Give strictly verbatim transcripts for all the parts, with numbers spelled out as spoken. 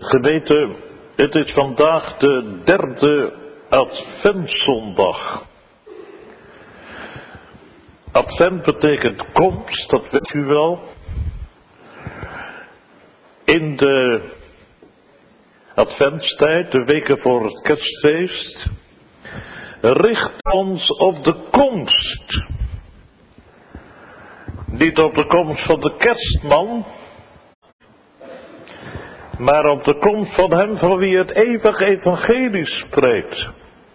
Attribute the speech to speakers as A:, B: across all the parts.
A: Gemeente, het is vandaag de derde Adventszondag. Advent betekent komst, dat weet u wel. In de Adventstijd, de weken voor het kerstfeest, richt ons op de komst. Niet op de komst van de kerstman, maar op de komst van hem van wie het eeuwige evangelie spreekt.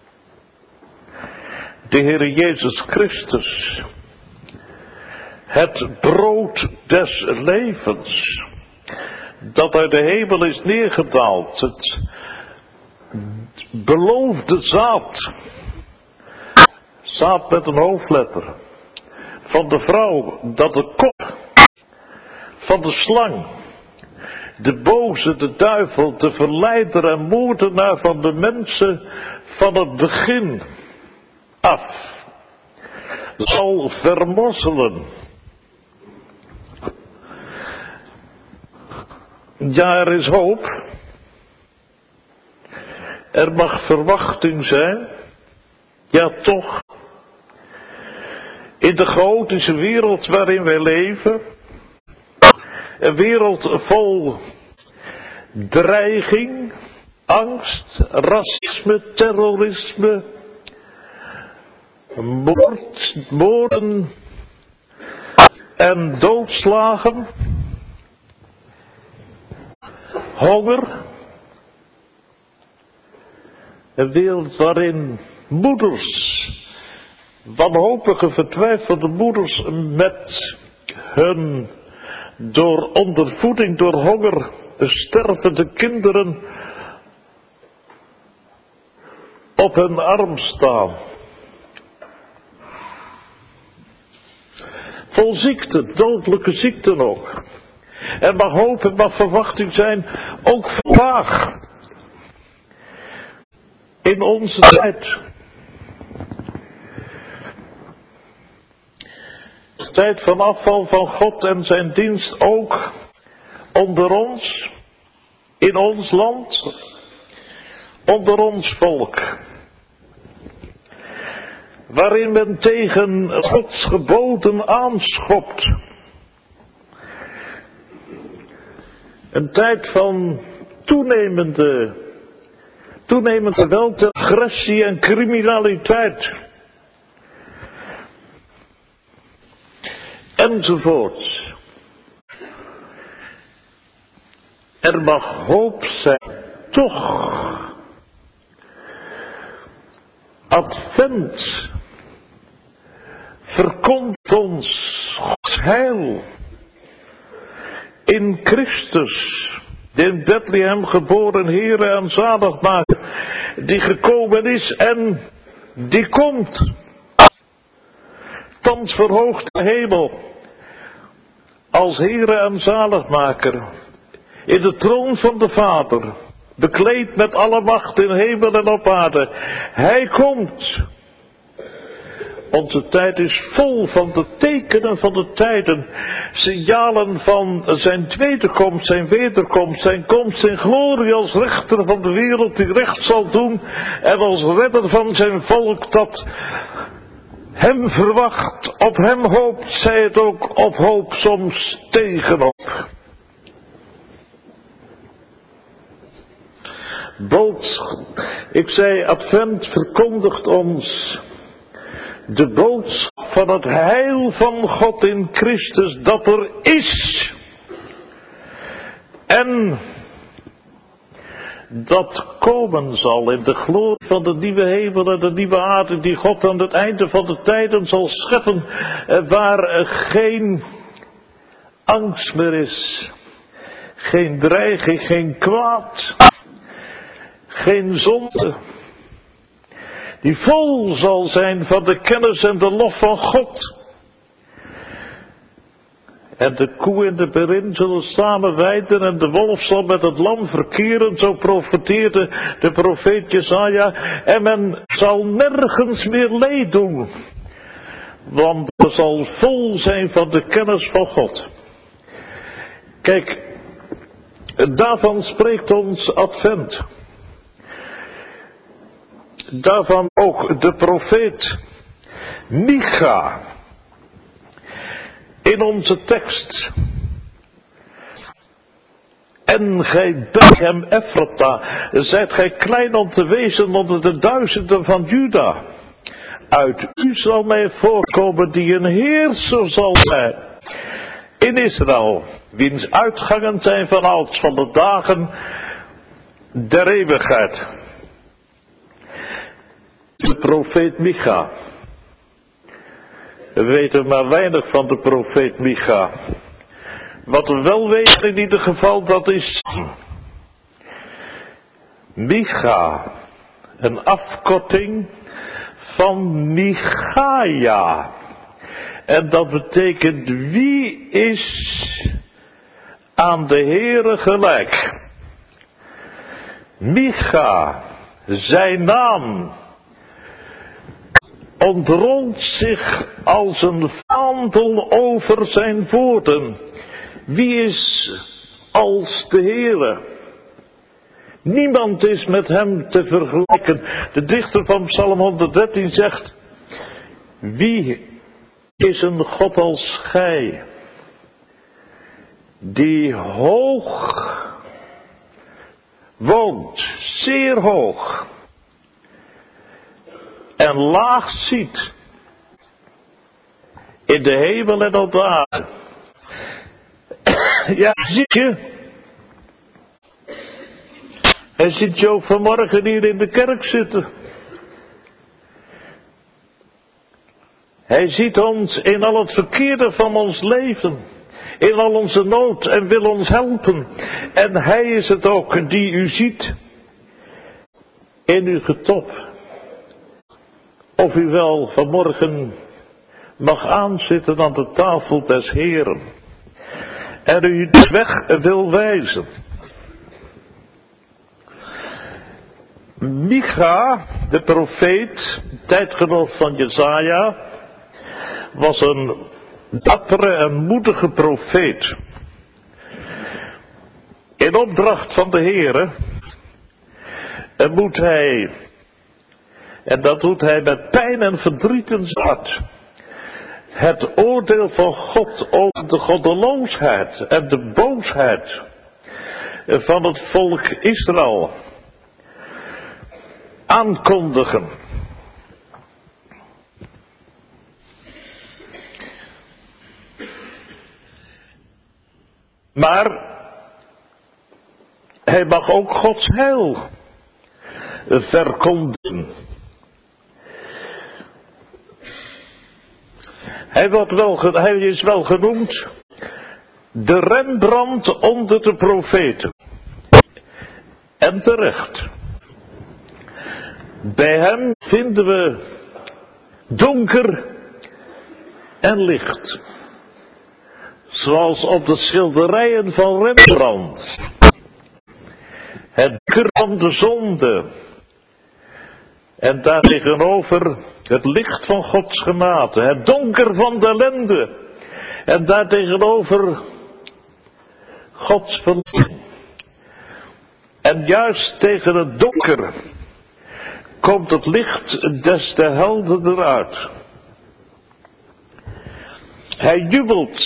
A: De Heer Jezus Christus. Het brood des levens. Dat uit de hemel is neergedaald. Het beloofde zaad. Zaad met een hoofdletter. Van de vrouw, dat de kop van de slang. De boze, de duivel, de verleider en moordenaar van de mensen van het begin af. Zal vermorzelen. Ja, er is hoop. Er mag verwachting zijn. Ja, toch. In de chaotische wereld waarin wij leven. Een wereld vol dreiging, angst, racisme, terrorisme, moord, moorden en doodslagen, honger. Een wereld waarin moeders, wanhopige, vertwijfelde moeders met hun door ondervoeding, door honger stervende kinderen op hun arm staan. Vol ziekte, dodelijke ziekten ook. Er mag hoop en mag verwachting zijn, ook vandaag. In onze tijd. De tijd van afval van God en zijn dienst ook onder ons, in ons land, onder ons volk. Waarin men tegen Gods geboden aanschopt. Een tijd van toenemende, toenemende geweld, agressie en criminaliteit. Enzovoort. Er mag hoop zijn, toch. Advent verkondigt ons Gods heil in Christus, de in Bethlehem geboren Heere en zaligmaker, die gekomen is en die komt. Thans verhoogt de hemel als Heere en zaligmaker in de troon van de Vader, bekleed met alle macht in hemel en op aarde. Hij komt. Onze tijd is vol van de tekenen van de tijden, signalen van zijn tweede komst, zijn wederkomst, zijn komst in glorie als rechter van de wereld die recht zal doen en als redder van zijn volk dat hem verwacht, op hem hoopt, zij het ook op hoop soms tegenop. Boodschap. Ik zei, Advent verkondigt ons de boodschap van het heil van God in Christus dat er is. En dat komen zal in de glorie van de nieuwe hemel en de nieuwe aarde die God aan het einde van de tijden zal scheppen, waar geen angst meer is, geen dreiging, geen kwaad, geen zonde, die vol zal zijn van de kennis en de lof van God. En de koe en de berin zullen samen weiden en de wolf zal met het lam verkeren, zo profeteerde de profeet Jesaja. En men zal nergens meer leed doen, want het zal vol zijn van de kennis van God. Kijk, Daarvan spreekt ons Advent. Daarvan ook de profeet Micha. In onze tekst. En gij Betlehem Ephrata, zijt gij klein om te wezen onder de duizenden van Juda. Uit u zal mij voorkomen die een heerser zal zijn. In Israël, wiens uitgangen zijn van ouds, van de dagen der eeuwigheid. De profeet Micha. We weten maar weinig van de profeet Micha. Wat we wel weten in ieder geval, dat is Micha, een afkorting van Michaja. En dat betekent wie is aan de Heere gelijk. Micha, zijn naam, ontrolt zich als een vaandel over zijn woorden. Wie is als de Heere? Niemand is met hem te vergelijken. De dichter van Psalm honderddertien zegt: wie is een God als gij, die hoog woont, zeer hoog, en laag ziet, in de hemel en op de aarde. Ja, zie je. Hij ziet je ook vanmorgen hier in de kerk zitten. Hij ziet ons in al het verkeerde van ons leven. In al onze nood en wil ons helpen. En hij is het ook die u ziet. In uw getop. Of u wel vanmorgen mag aanzitten aan de tafel des Heren. En u de weg wil wijzen. Micha, de profeet, tijdgenoot van Jesaja, was een dappere en moedige profeet. In opdracht van de Heere moet hij, en dat doet hij met pijn en verdriet in zijn hart, het oordeel van God over de goddeloosheid en de boosheid van het volk Israël aankondigen. Maar hij mag ook Gods heil verkondigen. Hij, wordt wel, hij is wel genoemd de Rembrandt onder de profeten. En terecht. Bij hem vinden we donker en licht. Zoals op de schilderijen van Rembrandt. Het donker van de zonde. En daartegenover het licht van Gods genade. Het donker van de ellende. En daartegenover Gods verlossing. En juist tegen het donker komt het licht des te helderder uit. Hij jubelt.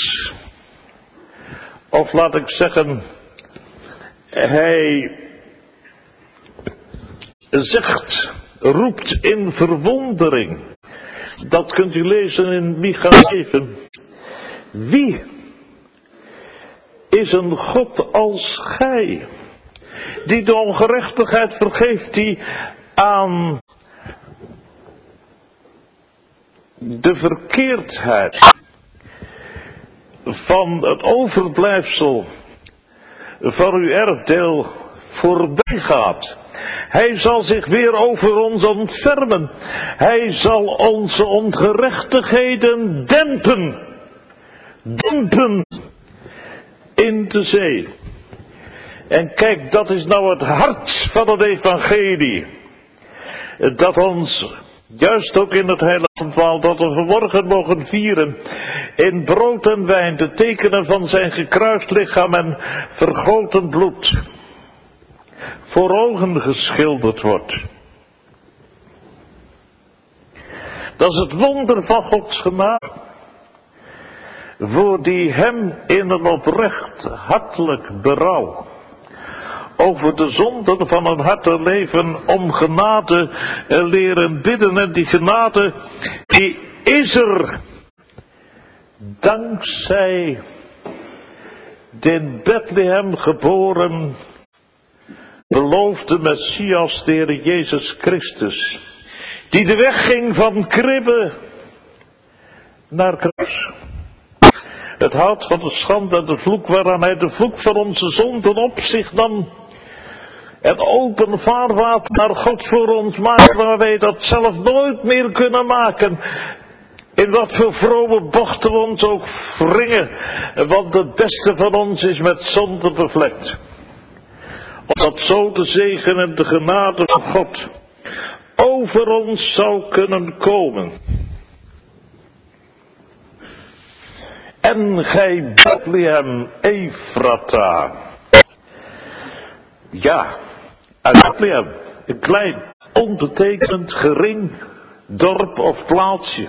A: Of laat ik zeggen, hij zegt, roept in verwondering. Dat kunt u lezen in Micha zeven. Wie is een God als gij, die de ongerechtigheid vergeeft, die aan de verkeerdheid van het overblijfsel van uw erfdeel voorbij gaat. Hij zal zich weer over ons ontfermen. Hij zal onze ongerechtigheden dempen. Dempen in de zee. En kijk, dat is nou het hart van het evangelie. Dat ons Juist ook in het heilige avondmaal dat we vanmorgen mogen vieren, in brood en wijn, de tekenen van zijn gekruist lichaam en vergoten bloed, voor ogen geschilderd wordt. Dat is het wonder van Gods genade, voor die hem in een oprecht hartelijk berouw over de zonden van een harte leven om genade leren bidden. En die genade, die is er dankzij de in Bethlehem geboren beloofde Messias, de Heer Jezus Christus, die de weg ging van kribbe naar kruis. Het hout van de schande en de vloek waaraan hij de vloek van onze zonden op zich nam. En open vaarwater naar God voor ons maakt, waar wij dat zelf nooit meer kunnen maken. In wat voor vrome bochten we ons ook wringen, want het beste van ons is met zonde bevlekt. Opdat zo de zegen en de genade van God over ons zou kunnen komen. En gij Bethlehem Ephrata. Ja, uit Bethlehem, een klein, onbetekenend, gering dorp of plaatsje.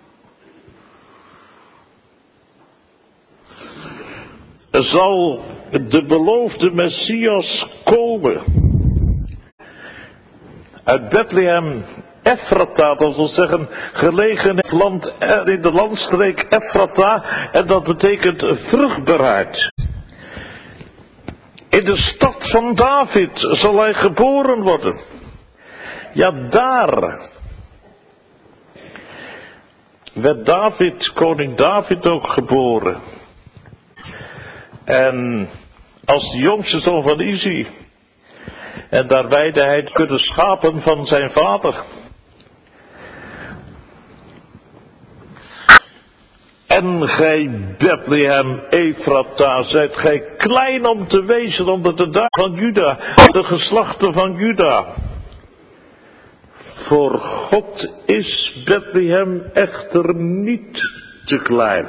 A: Er zal de beloofde Messias komen. Uit Bethlehem Ephrata, dat wil zeggen gelegen in het land, in de landstreek Ephrata, en dat betekent vruchtbaarheid. In de stad van David zal hij geboren worden. Ja, daar werd David, koning David ook geboren. En als de jongste zoon van Isi. En daar weidde hij de kudde schapen van zijn vader. En gij Bethlehem Ephrata, zijt gij klein om te wezen onder de dag van Juda, de geslachten van Juda. Voor God is Bethlehem echter niet te klein.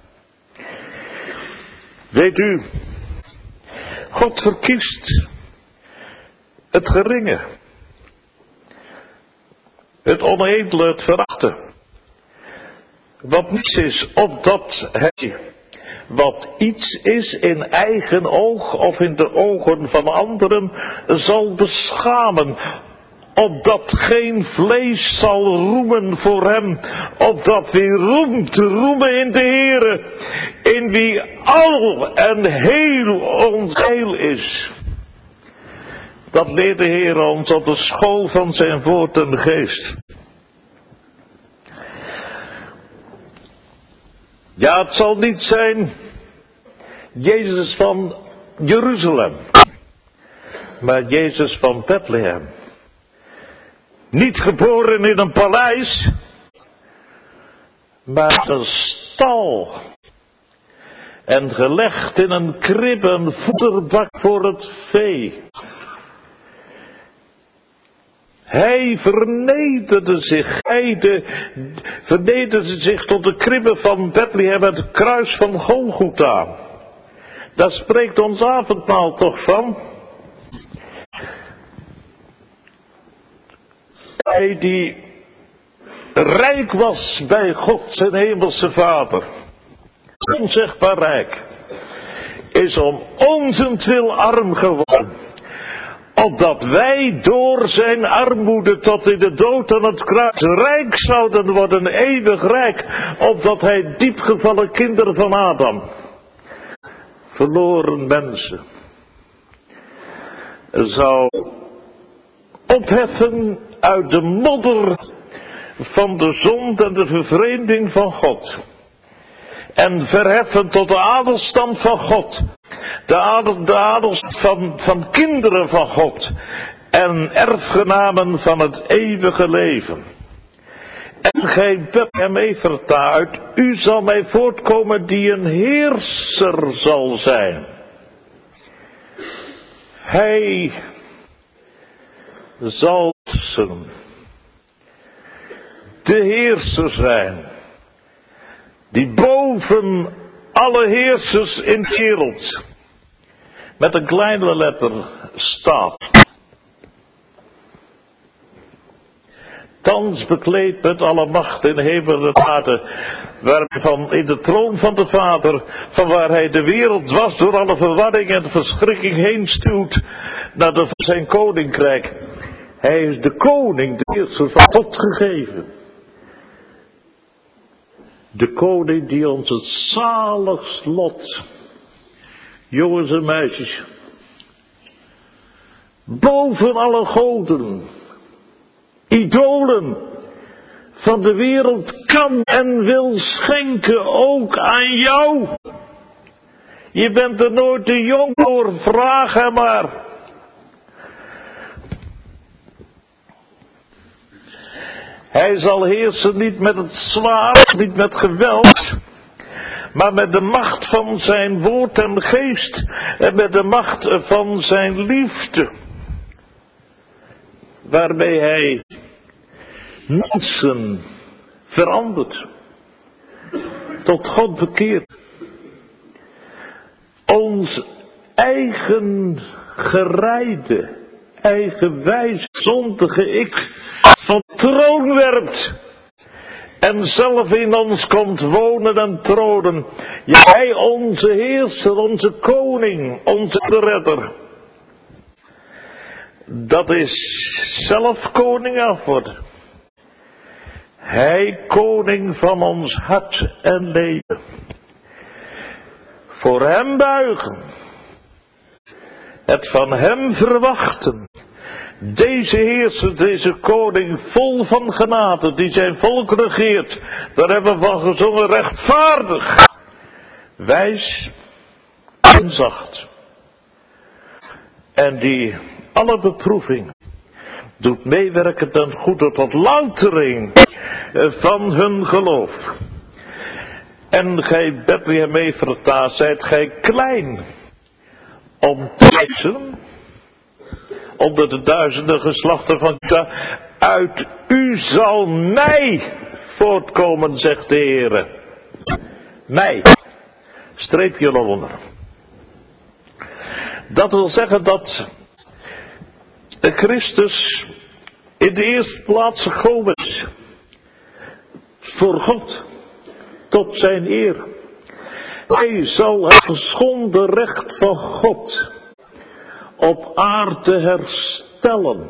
A: Weet u, God verkiest het geringe, het onedele, het verachte. Wat niets is, opdat hij wat iets is in eigen oog of in de ogen van anderen zal beschamen. Opdat geen vlees zal roemen voor hem, opdat wie roemt te roemen in de Heere, in wie al en heel ons heil is. Dat leert de Heer ons op de school van zijn woord en geest. Ja, het zal niet zijn Jezus van Jeruzalem, maar Jezus van Bethlehem. Niet geboren in een paleis, maar een stal. En gelegd in een krib, een voederbak voor het vee. Hij vernederde zich, hij de, vernederde zich tot de kribbe van Bethlehem, het kruis van Golgotha. Daar spreekt ons avondmaal toch van. Hij die rijk was bij God zijn hemelse Vader, onzegbaar rijk, is om onzentwil arm geworden, opdat wij door zijn armoede tot in de dood aan het kruis rijk zouden worden, eeuwig rijk, opdat hij diepgevallen kinderen van Adam, verloren mensen, zou opheffen uit de modder van de zonde en de vervreemding van God. En verheffen tot de adelstand van God. De, adel, de adels van, van kinderen van God. En erfgenamen van het eeuwige leven. En gij Bethlehem Ephrata, uit u zal mij voortkomen die een heerser zal zijn. Hij zal zijn. de heerser zijn. Die boven alle heersers in de wereld met een kleine letter staat. Thans bekleed met alle macht in hemel en aarde, waarvan in de troon van de Vader, van waar hij de wereld dwars door alle verwarring en verschrikking heen stuwt, naar de, zijn koninkrijk. Hij is de koning, de heerser van God gegeven. De koning die ons het zaligst lot, jongens en meisjes, boven alle goden, idolen van de wereld kan en wil schenken, ook aan jou. Je bent er nooit te jong voor, vraag hem maar. Hij zal heersen niet met het zwaard, niet met geweld, maar met de macht van zijn woord en geest en met de macht van zijn liefde, waarmee hij mensen verandert, tot God bekeert. Ons eigen gereide, eigenwijs, zondige ik van troon werpt en zelf in ons komt wonen en tronen. Jij, onze heerser, onze koning, onze redder. Dat is zelf koning afworden. Hij koning van ons hart en leven. Voor hem buigen. Het van hem verwachten. Deze heerser, deze koning, vol van genade, die zijn volk regeert. Daar hebben we van gezongen, rechtvaardig, wijs en zacht. En die alle beproeving doet meewerken ten goede tot loutering van hun geloof. En gij Bethlehem Ephrata, zijt gij klein om te wezen onder de duizenden geslachten van Juda. Uit u zal mij voortkomen, zegt de Heere. Mij. Streepje eronder. Dat wil zeggen dat de Christus in de eerste plaats gekomen is. Voor God. Tot zijn eer. Hij zal het geschonden recht van God op aarde herstellen.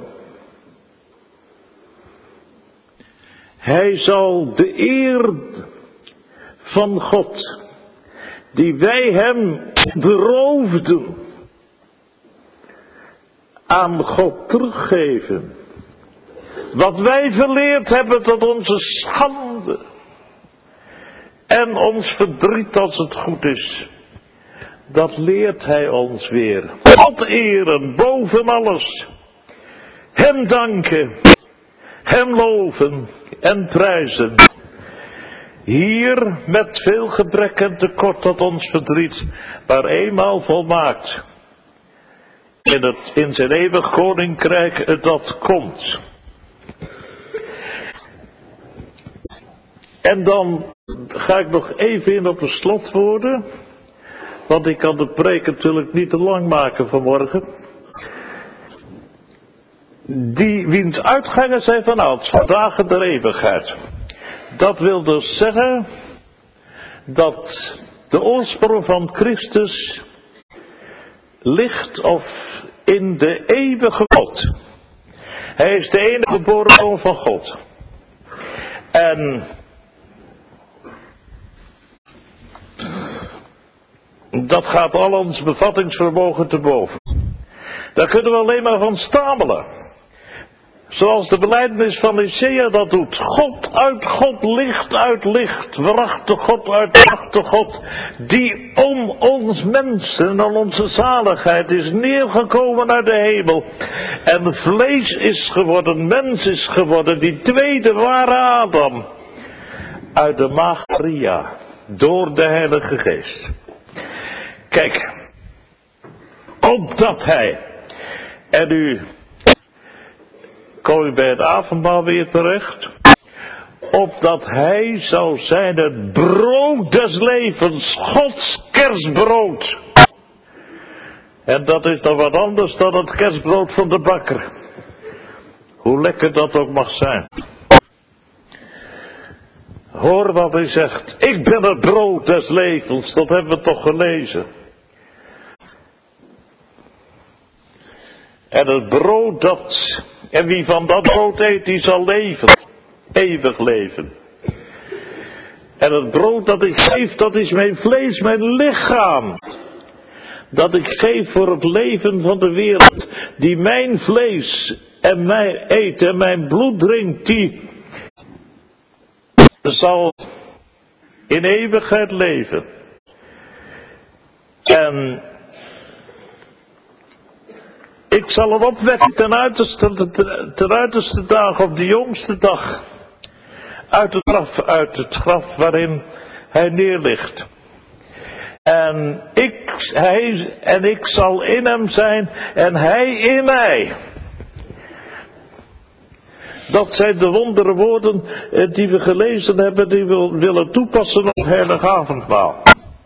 A: Hij zal de eer van God, die wij hem beroofden, aan God teruggeven. Wat wij verleerd hebben tot onze schande en ons verdriet als het goed is, dat leert hij ons weer. God eren boven alles. Hem danken. Hem loven en prijzen. Hier met veel gebrek en tekort tot ons verdriet, maar eenmaal volmaakt. In, het, in zijn eeuwig koninkrijk dat komt. En dan ga ik nog even in op de slotwoorden. Want ik kan de preek natuurlijk niet te lang maken vanmorgen. Die wiens uitgangen zijn vanouds, van dagen der eeuwigheid. Dat wil dus zeggen dat de oorsprong van Christus ligt of in de eeuwige God. Hij is de enige geboren zoon van God. En dat gaat al ons bevattingsvermogen te boven. Daar kunnen we alleen maar van stamelen. Zoals de belijdenis van Isaiah dat doet. God uit God, licht uit licht. Waarachtig God uit waarachtig God. Die om ons mensen en onze zaligheid is neergekomen uit de hemel. En vlees is geworden, mens is geworden. Die tweede ware Adam. Uit de maagd Maria. Door de Heilige Geest. Kijk. Opdat hij. En u. Kom je bij het avondmaal weer terecht. opdat hij zou zijn het brood des levens, Gods kerstbrood. En dat is nog wat anders dan het kerstbrood van de bakker. Hoe lekker dat ook mag zijn. Hoor wat hij zegt. Ik ben het brood des levens. Dat hebben we toch gelezen. En het brood dat... En wie van dat brood eet, die zal leven. Eeuwig leven. En het brood dat ik geef, dat is mijn vlees, mijn lichaam. Dat ik geef voor het leven van de wereld. Die mijn vlees en mij eet en mijn bloed drinkt, die zal in eeuwigheid leven. En ik zal hem opwekken ten uiterste, ten uiterste dag, op de jongste dag. Uit het graf, uit het graf waarin hij neerligt. En ik, hij, en ik zal in hem zijn en hij in mij. Dat zijn de wondere woorden die we gelezen hebben, die we willen toepassen op heilig avondmaal.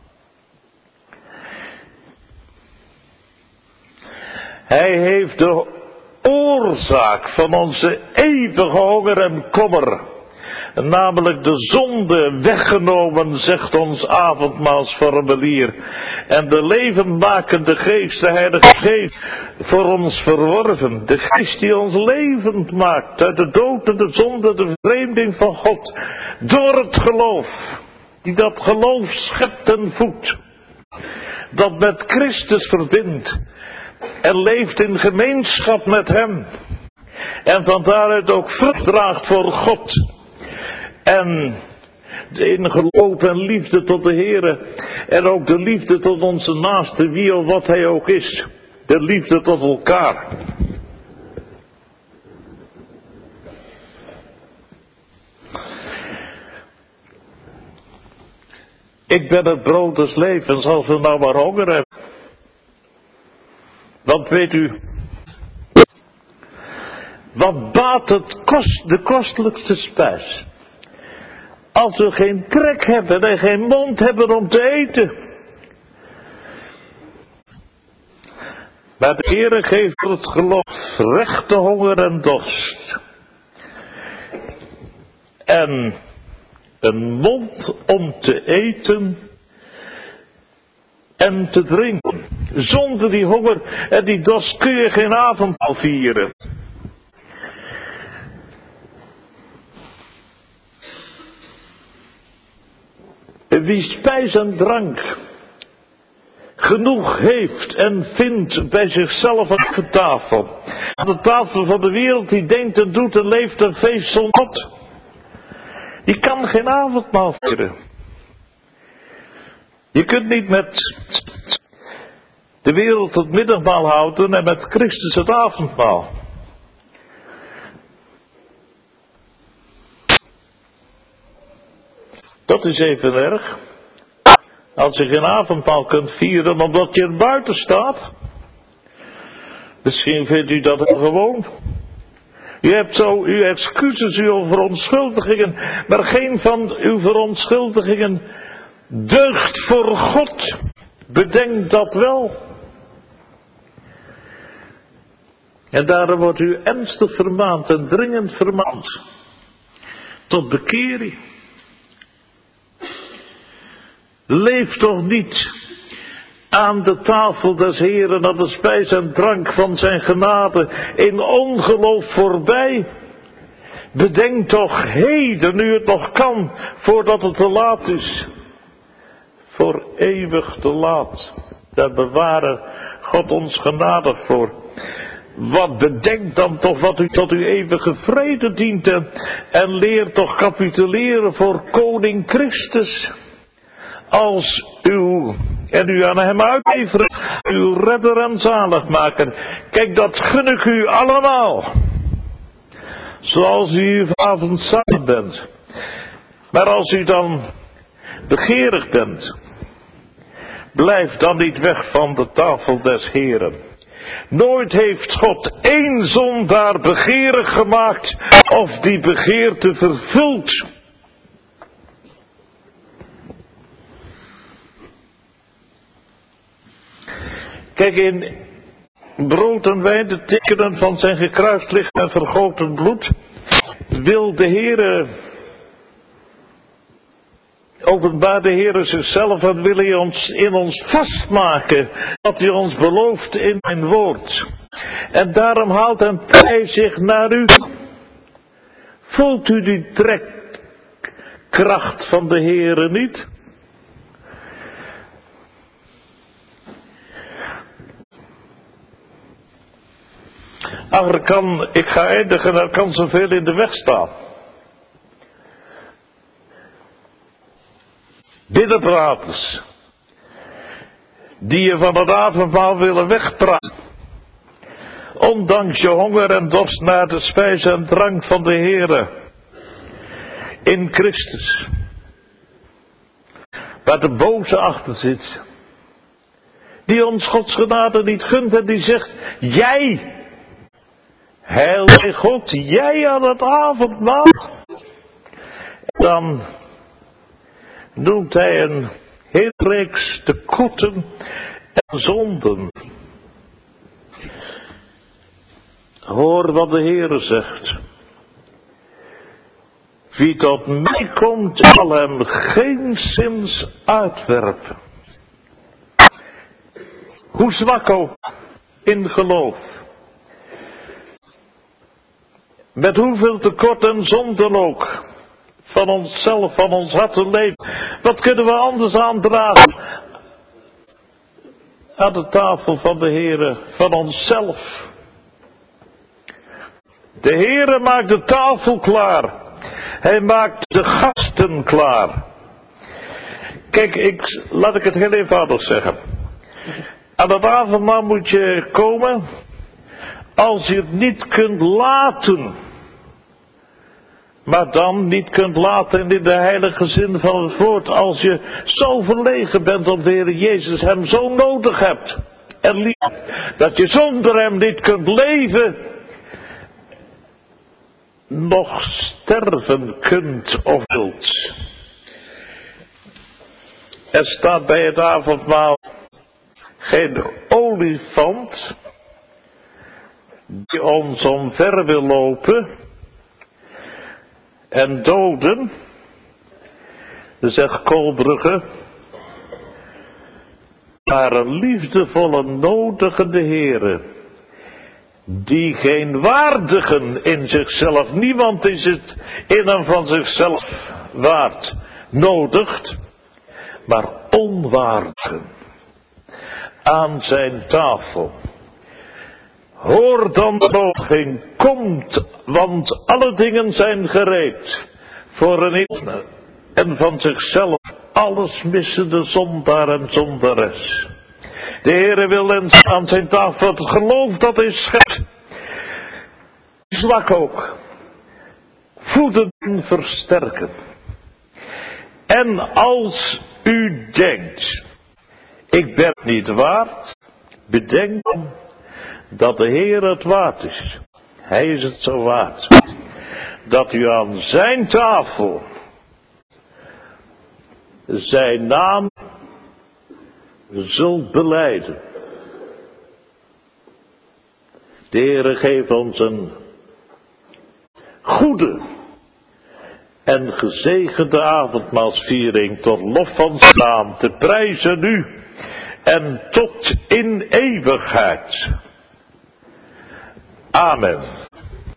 A: Hij heeft de oorzaak van onze eeuwige honger en kommer, namelijk de zonde, weggenomen, zegt ons avondmaalsformulier. En de levenmakende geest, de Heilige Geest, voor ons verworven. De geest die ons levend maakt uit de dood en de zonde, de vervreemding van God. Door het geloof, die dat geloof schept en voedt. Dat met Christus verbindt en leeft in gemeenschap met hem. En van daaruit ook vrucht draagt voor God. En in geloof en liefde tot de Heere. En ook de liefde tot onze naaste, wie of wat hij ook is. De liefde tot elkaar. Ik ben het brood des levens, als we nou maar honger hebben. Want weet u, wat baat het kost, de kostelijkste spijs, als we geen trek hebben en geen mond hebben om te eten. Maar de Heere geeft het geloof rechte honger en dorst. En een mond om te eten en te drinken. Zonder die honger en die dorst kun je geen avondmaal vieren. Wie spijs en drank genoeg heeft en vindt bij zichzelf aan de tafel. Aan de tafel van de wereld die denkt en doet en leeft een feest zonder God. Die kan geen avondmaal vieren. Je kunt niet met de wereld het middagmaal houden en met Christus het avondmaal. Dat is even erg. Als je geen avondmaal kunt vieren omdat je er buiten staat. Misschien vindt u dat gewoon. U hebt zo uw excuses, uw verontschuldigingen, maar geen van uw verontschuldigingen deugt voor God. Bedenk dat wel. En daarom wordt u ernstig vermaand en dringend vermaand tot bekering. Leef toch niet aan de tafel des Heeren, aan de spijs en drank van zijn genade, in ongeloof voorbij. Bedenk toch heden, nu het nog kan, voordat het te laat is. Voor eeuwig te laat. Daar bewaren God ons genade voor. Wat bedenkt dan toch wat u tot uw eeuwige vrede dient en, en leer toch capituleren voor koning Christus. Als uw, en u aan hem uitleveren, uw redder en zaligmaker. Kijk, dat gun ik u allemaal. Zoals u hier vanavond samen bent. Maar als u dan begeerig bent, blijf dan niet weg van de tafel des Heren. Nooit heeft God één zondaar begeerig gemaakt of die begeerte vervuld. Kijk, in brood en wijn, de tekenen van zijn gekruist lichaam en vergoten bloed, wil de Heere, openbaar de Heere zichzelf en wil hij ons in ons vastmaken, wat hij ons belooft in zijn woord. En daarom haalt en hij zich naar u. Voelt u die trekkracht van de Heere niet? Ach, er kan, ik ga eindigen, er kan zoveel in de weg staan. Binnenpraters, die je van het avondmaal willen wegpraten, ondanks je honger en dorst naar de spijs en drank van de Heere in Christus, waar de boze achter zit, die ons Gods genade niet gunt en die zegt, jij, heilige God, jij aan het avondmaal. Dan noemt hij een heel reeks tekorten en zonden. Hoor wat de Heere zegt. Wie tot mij komt, zal hem geenszins uitwerpen. Hoe zwak ook in geloof. Met hoeveel tekort en zonden ook. Van onszelf, van ons hart en leven. Wat kunnen we anders aandragen? Aan de tafel van de Heere, van onszelf. De Heere maakt de tafel klaar. Hij maakt de gasten klaar. Kijk, ik, laat ik het heel eenvoudig zeggen. Aan het avondmaal moet je komen als je het niet kunt laten. Maar dan niet kunt laten in de heilige zin van het woord. Als je zo verlegen bent op de Heer Jezus, hem zo nodig hebt. En lief, dat je zonder hem niet kunt leven. Nog sterven kunt of wilt. Er staat bij het avondmaal geen olifant die ons omver wil lopen en doden, zegt Kolbrugge, maar een liefdevolle nodigende Heere, die geen waardigen in zichzelf, niemand is het in en van zichzelf waard, nodigt, maar onwaardigen aan zijn tafel. Hoor dan de nodiging, komt, want alle dingen zijn gereed voor een ieder en van zichzelf alles missende zondaar en zondares. De Heere wil ons aan zijn tafel, het geloof dat hij schept, zwak ook, voeden en versterken. En als u denkt, ik ben het niet waard, bedenk dan dat de Heer het waard is. Hij is het zo waard. Dat u aan zijn tafel zijn naam zult belijden. De Heer geeft ons een goede en gezegende avondmaalsviering tot lof van zijn naam, te prijzen nu en tot in eeuwigheid. Amen.